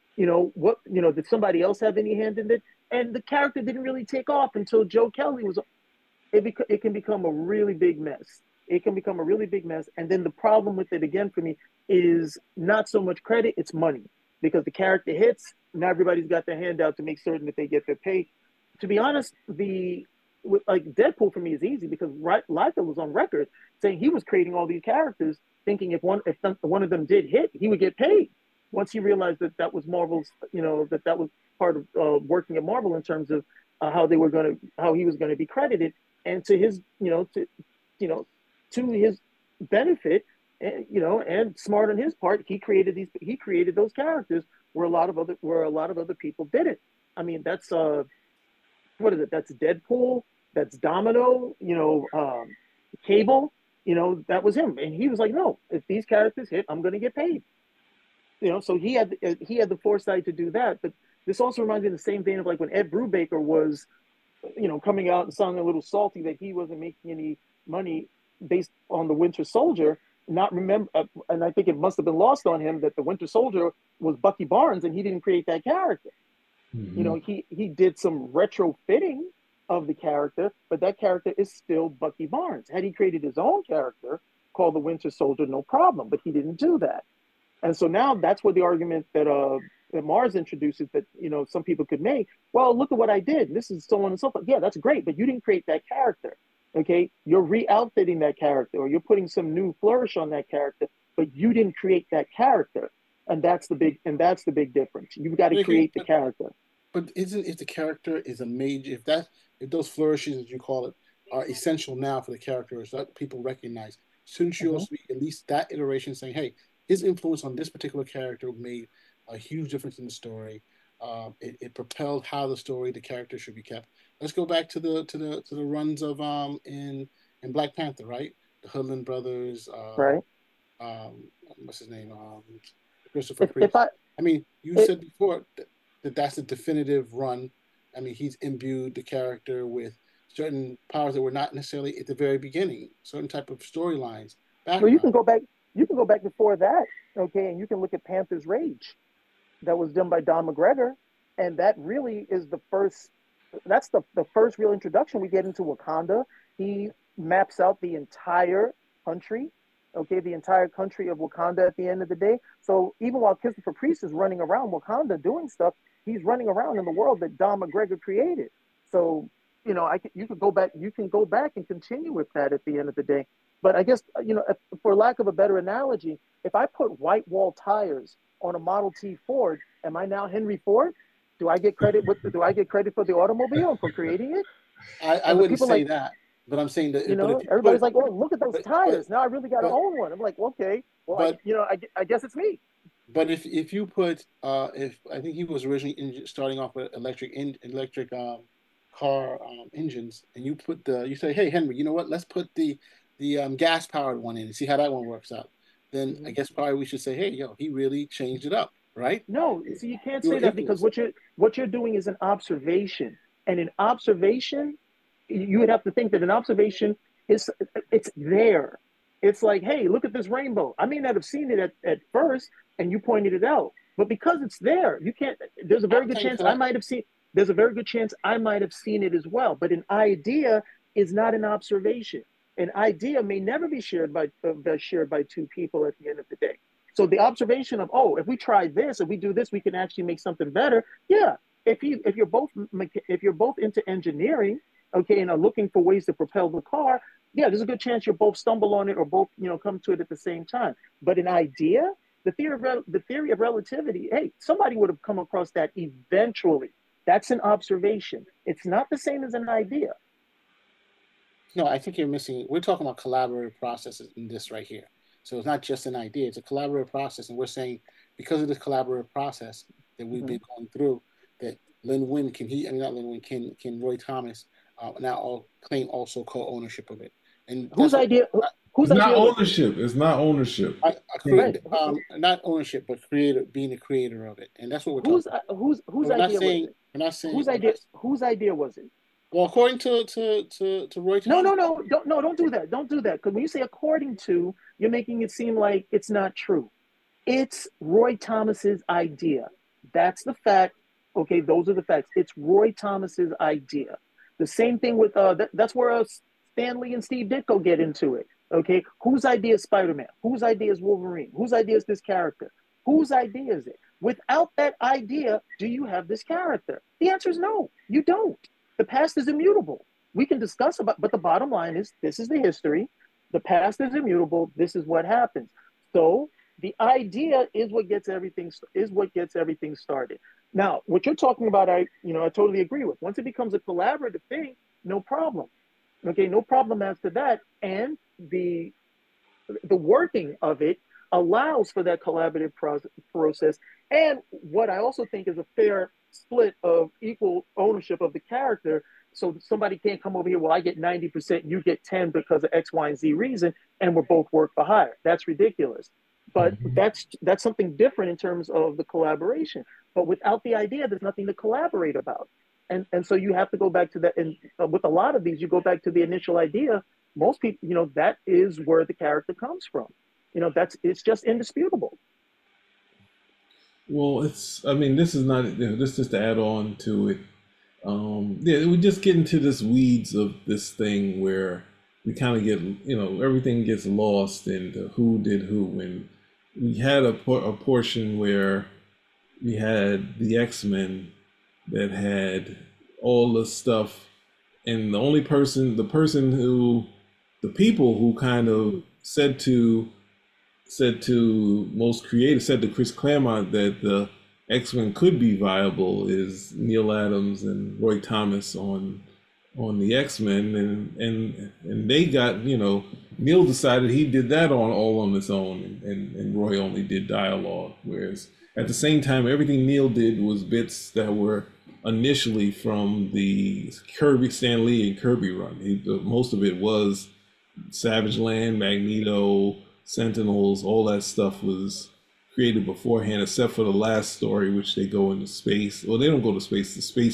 did somebody else have any hand in it? And the character didn't really take off until Joe Kelly was. It can become a really big mess. It can become a really big mess. And then the problem with it, again, for me, is not so much credit, it's money. Because the character hits, now everybody's got their hand out to make certain that they get their pay. To be honest, Deadpool for me is easy, because Liefeld was on record saying he was creating all these characters, thinking if one of them did hit, he would get paid. Once he realized that was Marvel's, that was part of working at Marvel in terms of how he was going to be credited, and to his, to his benefit, and smart on his part, he created those characters where a lot of other people didn't. I mean, that's what is it? That's Deadpool. That's Domino. Cable. That was him, and he was like, no, if these characters hit, I'm going to get paid. So he had the foresight to do that. But this also reminds me of the same vein of like when Ed Brubaker was, coming out and sounding a little salty that he wasn't making any money based on the Winter Soldier. And I think it must have been lost on him that the Winter Soldier was Bucky Barnes, and he didn't create that character. Mm-hmm. He did some retrofitting of the character, but that character is still Bucky Barnes. Had he created his own character called the Winter Soldier, no problem, but he didn't do that. And so now that's where the argument that Mars introduces, that some people could make. Well, look at what I did. This is so on and so forth. Yeah, that's great, but you didn't create that character. Okay, you're re-outfitting that character, or you're putting some new flourish on that character, but you didn't create that character, and that's the big difference. You've got to create the character. But if the character is a major, if those flourishes, as you call it, are essential now for the characters that people recognize, shouldn't you also be at least that iteration saying, hey, his influence on this particular character made a huge difference in the story. It propelled how the character should be kept. Let's go back to the runs of in Black Panther, right? The Hoodlin brothers, right? what's his name, Christopher If Priest. I I mean, you it, said before that that's a definitive run. I mean, he's imbued the character with certain powers that were not necessarily at the very beginning, certain type of storylines, well, background. you can go back before that, okay, and you can look at Panther's Rage that was done by Don McGregor, and that really is the first. That's the first real introduction we get into Wakanda. He maps out the entire country, okay, the entire country of Wakanda at the end of the day. So even while Christopher Priest is running around Wakanda doing stuff, he's running around in the world that Don McGregor created. So you can go back and continue with that at the end of the day. But I guess for lack of a better analogy, if I put white wall tires on a Model T Ford, am I now Henry Ford? Do I get credit for the automobile and for creating it? I And the wouldn't people say like, that, but I'm saying that. But if you everybody's put, like, oh, look at those tires. Now I really got to but own one. I'm like, okay, well, but I guess it's me. but if you put if I think he was originally starting off with electric car engines, and you say, hey Henry, you know what? Let's put the gas powered one in and see how that one works out. Then I Mhm. guess probably we should say, hey, yo, he really changed it up, right? No, see, you can't You were say that because influenced. what you're doing is an observation, and an observation, you would have to think that an observation is it's there. It's like, hey, look at this rainbow. I may not have seen it at first, and you pointed it out, but because it's there, you can't. There's a I'm very good saying chance I might have seen. There's a very good chance I might have seen it as well. But an idea is not an observation. An idea may never be shared by two people at the end of the day. So the observation of, oh, if we try this, if we do this, we can actually make something better. Yeah. If you're both into engineering, okay, and are looking for ways to propel the car, yeah, there's a good chance you'll both stumble on it or both, come to it at the same time. But an idea, the theory of relativity, hey, somebody would have come across that eventually. That's an observation. It's not the same as an idea. No, I think you're missing. We're talking about collaborative processes in this right here. So it's not just an idea; it's a collaborative process, and we're saying because of this collaborative process that we've Mm-hmm. been going through, that Lin Win can he? I mean, not Lin Win can Roy Thomas now claim also co-ownership of it, and Whose that's what idea? Whose It's not idea was it? ownership. It's not ownership. I Right. create not ownership, but creator being the creator of it, and that's what we're Whose talking about. whose And we're not idea was saying it? we're not saying Whose we're not. idea? Whose idea was it? Well, according to Roy No, Thomas, no, no, don't do that. Don't do that. Because when you say according to, you're making it seem like it's not true. It's Roy Thomas's idea. That's the fact. Okay, those are the facts. It's Roy Thomas's idea. The same thing with that's where Stanley and Steve Ditko get into it. Okay, whose idea is Spider-Man? Whose idea is Wolverine? Whose idea is this character? Whose idea is it? Without that idea, do you have this character? The answer is no, you don't. The past is immutable. We can discuss about, but the bottom line is this is the history. The past is immutable. This is what happens. So the idea is what gets everything started. Now, what you're talking about, I totally agree with. Once it becomes a collaborative thing, no problem. Okay, no problem as to that. And the working of it allows for that collaborative process. And what I also think is a fair split of equal ownership of the character. So somebody can't come over here, well, I get 90%, you get 10 because of X, Y, and Z reason, and we're both work for hire. That's ridiculous. But Mhm. that's something different in terms of the collaboration. But without the idea, there's nothing to collaborate about. And so you have to go back to that. And with a lot of these, you go back to the initial idea. Most people, that is where the character comes from. It's just indisputable. Well, I mean, this is not, this is just to add on to it. Yeah, we just get into this weeds of this thing where we kind of get, everything gets lost in the who did who. And we had a portion where we had the X-Men that had all the stuff, and the people who kind of said to Chris Claremont that the X-Men could be viable is Neil Adams and Roy Thomas on the X-Men, and they got, Neil decided he did that all on his own, and Roy only did dialogue, whereas At the same time, everything Neil did was bits that were initially from the Kirby, Stan Lee and Kirby run. Most of it was Savage Land, Magneto, Sentinels, all that stuff was created beforehand, except for the last story, which they go into space. Well, they don't go to space.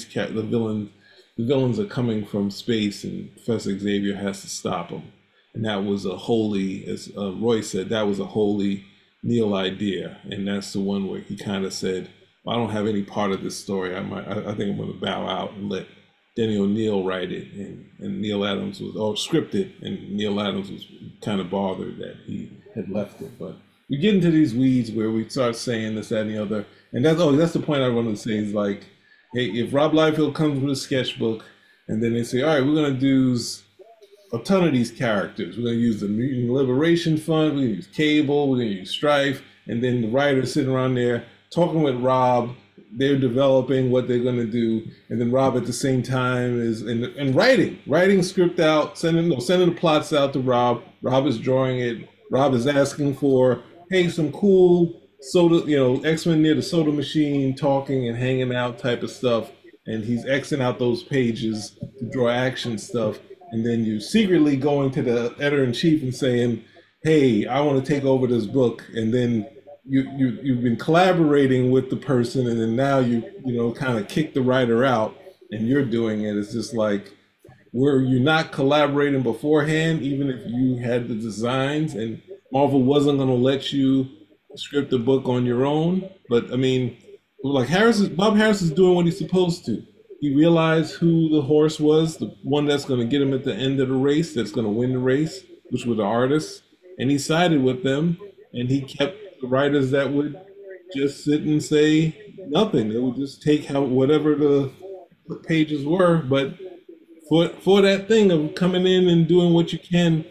The villains are coming from space, and Professor Xavier has to stop them. And that was a wholly, as Roy said, that was a wholly Neil idea, and that's the one where he kind of said, well, "I don't have any part of this story. I think I'm going to bow out and let Denny O'Neil write it." And Neil Adams was script it, and Neil Adams was kind of bothered that he had left it. But we get into these weeds where we start saying this, that, and the other, and that's the point I wanted to say is like, hey, if Rob Liefeld comes with a sketchbook, and then they say, all right, we're going to do a ton of these characters. We're going to use the Mutant Liberation Fund, we're going to use Cable, we're going to use Strife, and then the writers sitting around there talking with Rob. They're developing what they're going to do, and then Rob at the same time is and writing script out, sending the plots out to Rob. Rob is drawing it. Rob is asking for, hey, some cool soda, X-Men near the soda machine, talking and hanging out type of stuff, and he's Xing out those pages to draw action stuff. And then you secretly going to the editor-in-chief and saying, hey, I want to take over this book. And then you've been collaborating with the person, and then now you kind of kick the writer out and you're doing it. It's just like, were you not collaborating beforehand, even if you had the designs, and Marvel wasn't going to let you script the book on your own? But I mean, like Bob Harris is doing what he's supposed to. He realized who the horse was, the one that's going to get him at the end of the race, that's going to win the race, which were the artists. And he sided with them, and he kept the writers that would just sit and say nothing. They would just take whatever the pages were. But for that thing of coming in and doing what you can,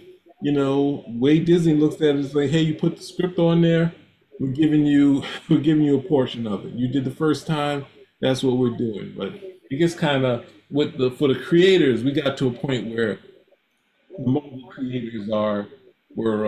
Wade Disney looks at it and like, hey, you put the script on there, we're giving you a portion of it. You did the first time, that's what we're doing. But it gets kind of for the creators, we got to a point where the Marvel creators were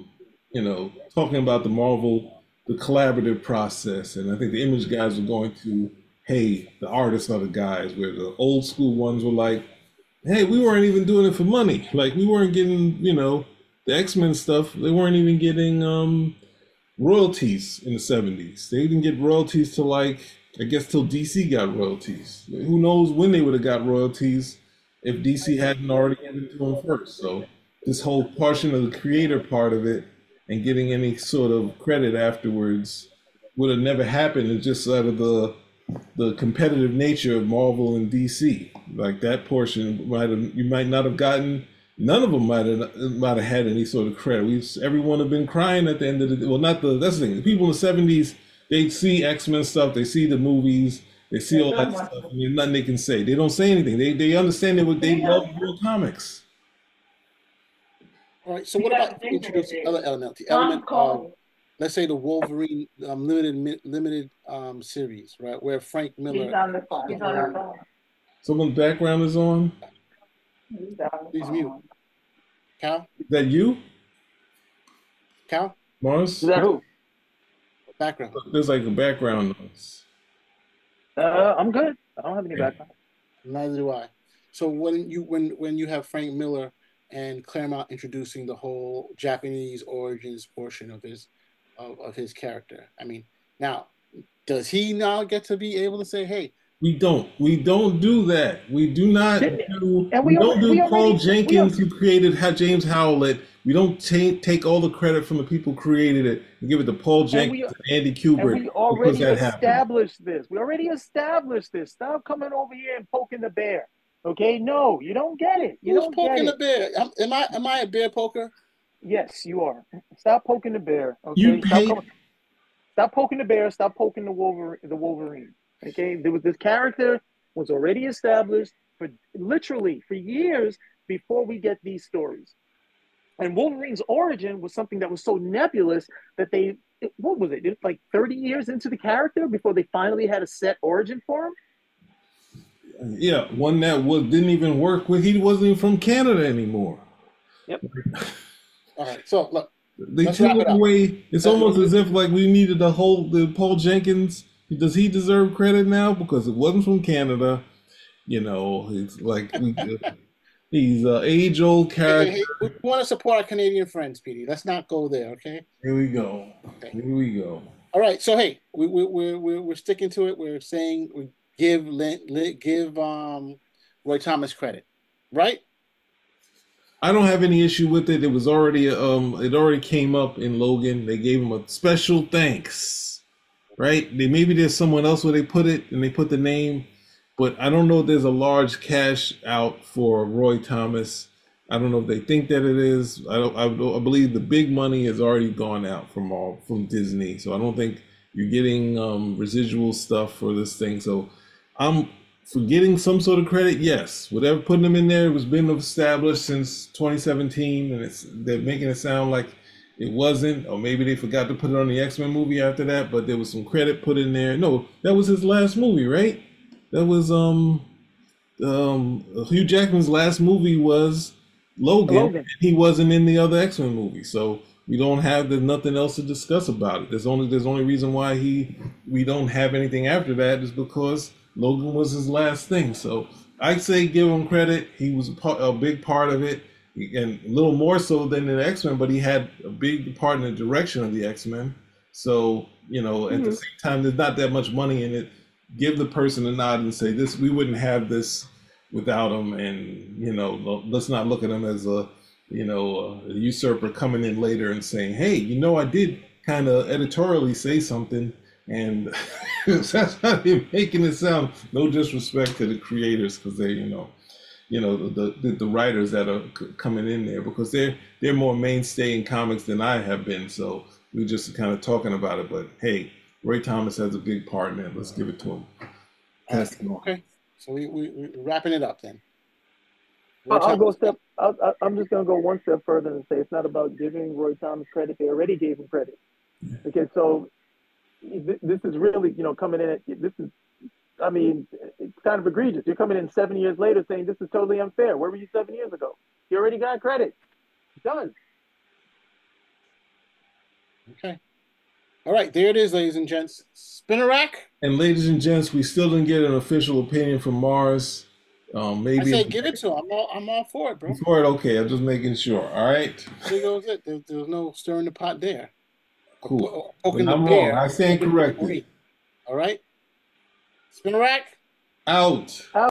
talking about the collaborative process, and I think the Image guys were going to, hey, the artists are the guys, where the old school ones were like, hey, we weren't even doing it for money. Like, we weren't getting, the X-Men stuff, they weren't even getting royalties in the 70s. They didn't get royalties till till DC got royalties. Who knows when they would have got royalties if DC hadn't already given to them first. So this whole portion of the creator part of it and getting any sort of credit afterwards would have never happened. It's just out of the competitive nature of Marvel and DC. Like, that portion you might not have gotten. None of them might have had any sort of credit. Everyone have been crying at the end of the day. Well, that's the thing. The people in the 70s, they see X-Men stuff, they see the movies, they see all that stuff, and there's nothing they can say. They don't say anything. They understand they love real comics. All right. So what about introducing other element? The element of, let's say, the Wolverine limited series, right, where Frank Miller. He's on the phone. He's on the phone. Someone's background is on. Please mute. Cal? Is that you? Cal? Morris? Is that who? Background. There's like a background noise. I'm good. I don't have any background. Neither do I. So when you have Frank Miller and Claremont introducing the whole Japanese origins portion of his character, I mean, now, does he now get to be able to say, hey, we don't do that. We do not do. We don't do Paul Jenkins, who created James Howlett. We don't take all the credit from the people who created it and give it to Paul Jenkins and Andy Kubert. We already established this. We already established this. Stop coming over here and poking the bear. Okay? No, you don't get it. Who's poking the bear? Am I a bear poker? Yes, you are. Stop poking the bear. Okay? Stop poking the bear. Stop poking the Wolverine. Okay, this character was already established for years before we get these stories. And Wolverine's origin was something that was so nebulous that what was it? It was like 30 years into the character before they finally had a set origin for him. Yeah, one that didn't even work with. He wasn't even from Canada anymore. Yep. All right. So look, They Let's took wrap it him up. away. It's almost as if like we needed the Paul Jenkins. Does he deserve credit now because it wasn't from Canada? You know, it's like he's an age-old character. Hey, we want to support our Canadian friends, Petey. Let's not go there, okay? Here we go. Okay. Here we go. All right. So hey, we're sticking to it. We're saying we give Roy Thomas credit, right? I don't have any issue with it. It was already it already came up in Logan. They gave him a special thanks, right? Maybe there's someone else where they put it and they put the name, but I don't know if there's a large cash out for Roy Thomas. I don't know if they think that it is. I believe the big money has already gone out from Disney, so I don't think you're getting residual stuff for this thing. So I'm for getting some sort of credit. Yes, whatever putting them in there, it was been established since 2017, and they're making it sound like it wasn't, or maybe they forgot to put it on the X-Men movie after that. But there was some credit put in there. No, that was his last movie, right? That was Hugh Jackman's last movie was Logan. He wasn't in the other X-Men movie, so we don't have there's nothing else to discuss about it. There's only reason why we don't have anything after that is because Logan was his last thing. So I'd say give him credit. He was a big part of it, and a little more so than the X-Men, but he had a big part in the direction of the X-Men. So at the same time, there's not that much money in it. Give the person a nod and say this. We wouldn't have this without him, and let's not look at him as a usurper coming in later and saying, hey, I did kind of editorially say something, and that's how they're making it sound. No disrespect to the creators, because they the writers that are coming in there, because they're more mainstay in comics than I have been. So we're just kind of talking about it. But hey, Roy Thomas has a big part in it. Let's give it to him. Okay. So we're wrapping it up then. I'll go I'm just going to go one step further and say it's not about giving Roy Thomas credit. They already gave him credit. Okay, so this is really, coming in it's kind of egregious. You're coming in 7 years later saying this is totally unfair. Where were you 7 years ago? You already got credit. Done. Okay. All right, there it is, ladies and gents. Spinner rack. And ladies and gents, we still didn't get an official opinion from Mars. Maybe I say give it to him. I'm all for it, bro. For it, okay. I'm just making sure. All right. There goes it. There's no stirring the pot there. Cool. Poking I'm the bear. wrong. I stand corrected. All right. Spinner rack. Out.